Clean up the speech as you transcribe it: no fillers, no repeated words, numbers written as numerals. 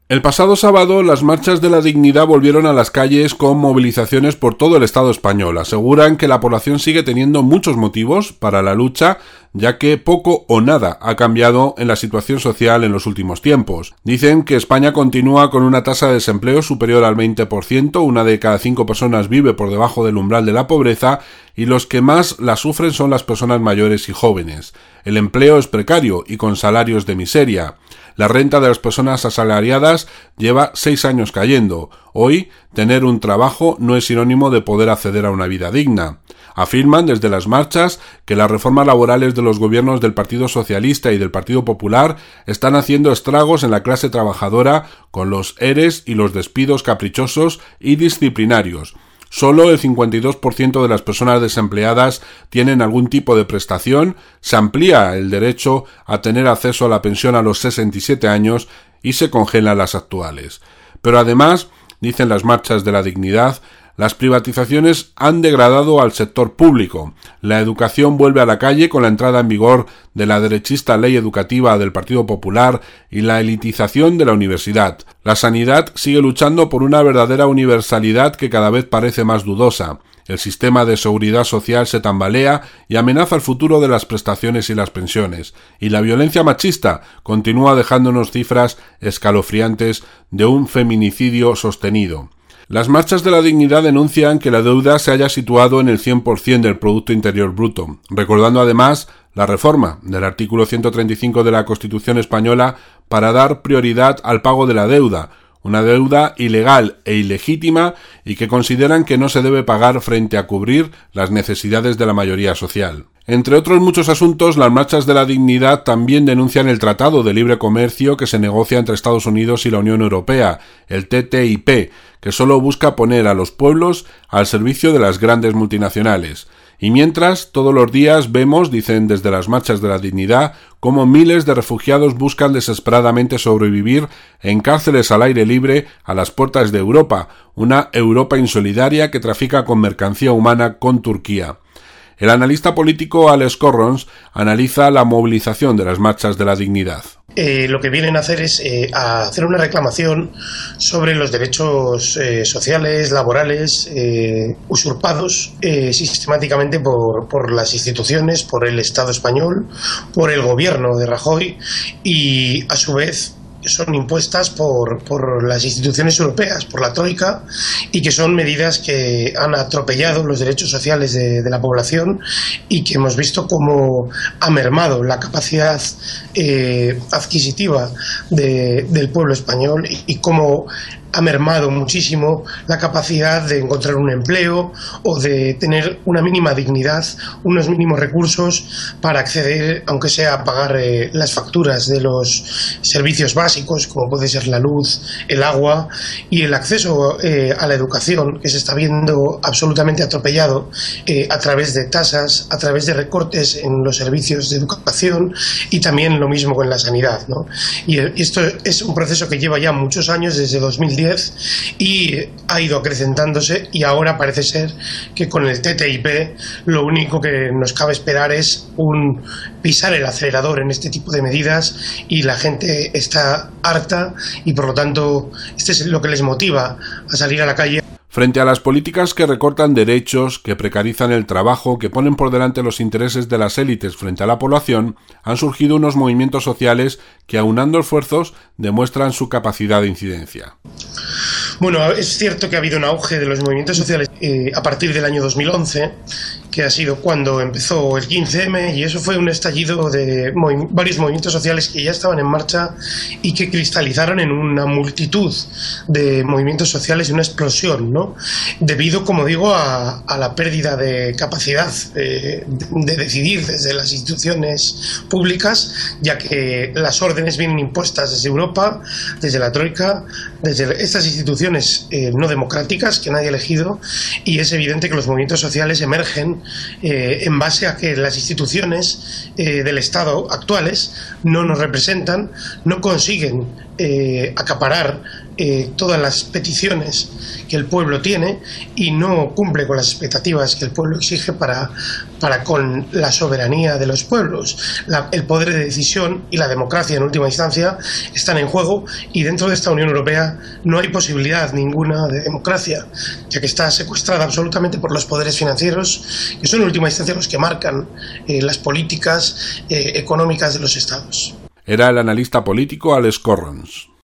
El pasado sábado, las marchas de la dignidad volvieron a las calles con movilizaciones por todo el Estado español. Aseguran que la población sigue teniendo muchos motivos para la lucha, ya que poco o nada ha cambiado en la situación social en los últimos tiempos. Dicen que España continúa con una tasa de desempleo superior al 20%, una de cada 5 personas vive por debajo del umbral de la pobreza, y los que más la sufren son las personas mayores y jóvenes. El empleo es precario y con salarios de miseria. La renta de las personas asalariadas lleva 6 años cayendo. Hoy, tener un trabajo no es sinónimo de poder acceder a una vida digna. Afirman desde las marchas que las reformas laborales de los gobiernos del Partido Socialista y del Partido Popular están haciendo estragos en la clase trabajadora con los ERES y los despidos caprichosos y disciplinarios. Solo el 52% de las personas desempleadas tienen algún tipo de prestación, se amplía el derecho a tener acceso a la pensión a los 67 años y se congelan las actuales. Pero además, dicen las marchas de la dignidad, las privatizaciones han degradado al sector público. La educación vuelve a la calle con la entrada en vigor de la derechista ley educativa del Partido Popular y la elitización de la universidad. La sanidad sigue luchando por una verdadera universalidad que cada vez parece más dudosa. El sistema de seguridad social se tambalea y amenaza el futuro de las prestaciones y las pensiones. Y la violencia machista continúa dejándonos cifras escalofriantes de un feminicidio sostenido. Las marchas de la dignidad denuncian que la deuda se haya situado en el 100% del Producto Interior Bruto, recordando además la reforma del artículo 135 de la Constitución española para dar prioridad al pago de la deuda, una deuda ilegal e ilegítima y que consideran que no se debe pagar frente a cubrir las necesidades de la mayoría social. Entre otros muchos asuntos, las marchas de la dignidad también denuncian el Tratado de Libre Comercio que se negocia entre Estados Unidos y la Unión Europea, el TTIP, que solo busca poner a los pueblos al servicio de las grandes multinacionales. Y mientras, todos los días vemos, dicen desde las marchas de la dignidad, cómo miles de refugiados buscan desesperadamente sobrevivir en cárceles al aire libre a las puertas de Europa, una Europa insolidaria que trafica con mercancía humana con Turquía. El analista político Alex Corrons analiza la movilización de las marchas de la dignidad. Lo que vienen a hacer es a hacer una reclamación sobre los derechos sociales, laborales, usurpados sistemáticamente por las instituciones, por el Estado español, por el gobierno de Rajoy y, a su vez, son impuestas por las instituciones europeas, por la Troika, y que son medidas que han atropellado los derechos sociales de la población y que hemos visto cómo ha mermado la capacidad adquisitiva del pueblo español y cómo ha mermado muchísimo la capacidad de encontrar un empleo o de tener una mínima dignidad, unos mínimos recursos para acceder, aunque sea a pagar las facturas de los servicios básicos, como puede ser la luz, el agua y el acceso a la educación, que se está viendo absolutamente atropellado a través de tasas, a través de recortes en los servicios de educación y también lo mismo con la sanidad, ¿no? Y esto es un proceso que lleva ya muchos años, desde 2010, y ha ido acrecentándose, y ahora parece ser que con el TTIP lo único que nos cabe esperar es pisar el acelerador en este tipo de medidas, y la gente está harta y por lo tanto este es lo que les motiva a salir a la calle. Frente a las políticas que recortan derechos, que precarizan el trabajo, que ponen por delante los intereses de las élites frente a la población, han surgido unos movimientos sociales que, aunando esfuerzos, demuestran su capacidad de incidencia. Bueno, es cierto que ha habido un auge de los movimientos sociales a partir del año 2011, que ha sido cuando empezó el 15M, y eso fue un estallido de varios movimientos sociales que ya estaban en marcha y que cristalizaron en una multitud de movimientos sociales y una explosión, ¿no? Debido, como digo, a la pérdida de capacidad de decidir desde las instituciones públicas, ya que las órdenes vienen impuestas desde Europa, desde la Troika, desde estas instituciones no democráticas que nadie ha elegido, y es evidente que los movimientos sociales emergen en base a que las instituciones del Estado actuales no nos representan, no consiguen acaparar todas las peticiones que el pueblo tiene y no cumple con las expectativas que el pueblo exige para con la soberanía de los pueblos. El poder de decisión y la democracia en última instancia están en juego, y dentro de esta Unión Europea no hay posibilidad ninguna de democracia, ya que está secuestrada absolutamente por los poderes financieros, que son en última instancia los que marcan las políticas económicas de los estados. Era el analista político Alex Corrons.